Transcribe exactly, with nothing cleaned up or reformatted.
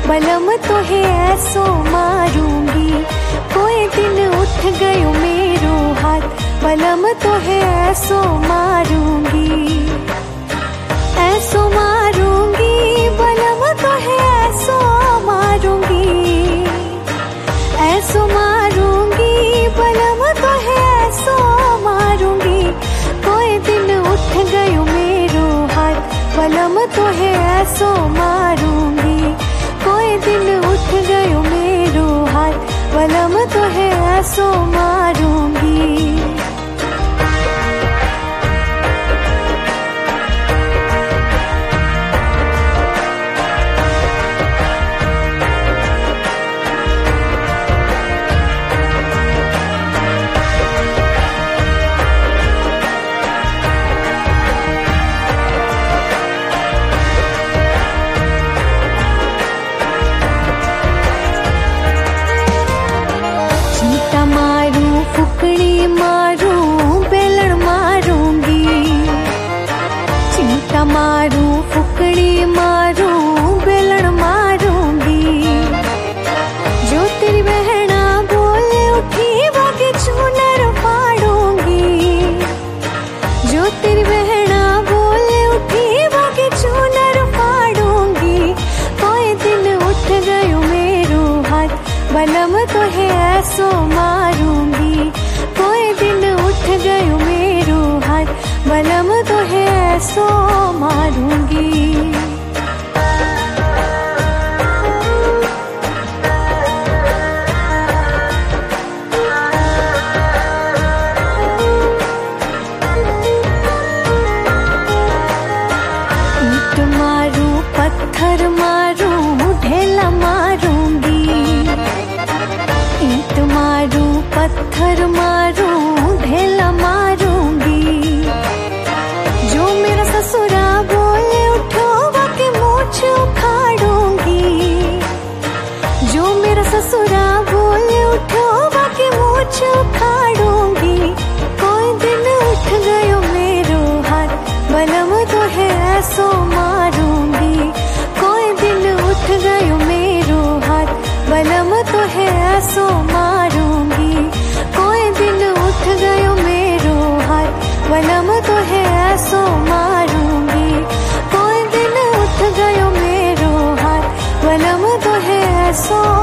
बलम तो है ऐसो मारूंगी, कोई दिन उठ गयो मेरो हाथ, बलम तो है ऐसो मारूंगी, ऐसो मारूंगी, बलम तो है ऐसो मारूंगी, ऐसो मारूंगी, बलम तो है ऐसो मारूंगी, कोई दिन उठ गयो मेरो हाथ, बलम तो है ऐसो मारूंगी, कोई दिन उठ गयो मेरो हाथ, बलम तो है ऐसो मारूंगी। फुकड़ी मारूं बेलण मारूंगी, चिमटा मारूं फुकड़ी मारूं बेलण मारूंगी, जो तेरी बहना बोले उठी बाकी चूनर फाड़ूंगी, जो तेरी बहना बोले उठी बाकी चूनर फाड़ूंगी, कोई दिन उठ गयो मेरो हाथ, बलम तो है ऐसो मारूंगी, कोई दिन उठ गयो मेरो हाथ, बलम तो है ऐसो मारूंगी। ईंट मारूं पत्थर मारूं ढेला मारूंगी, ईंट मारूं पत्थर मारूं ढेला मारूंगी, जो मेरा ससुरा बोले उठो बाकी मूछ उखाड़ूंगी, जो मेरा ससुरा बोले उठो बाकी मूछ उखाड़ूंगी, कोई दिन उठ गयो मेरो हाथ, बलम तो है ऐसो मारूंगी, कोई दिन उठ गयो मेरो हाथ, बलम तो है ऐसो मारूंगी, कोई दिन उठ गयो मेरो हाथ, बलम तो है ऐसो मारूंगी, कोई दिन उठ गयो मेरो हाथ, बलम तो है ऐसो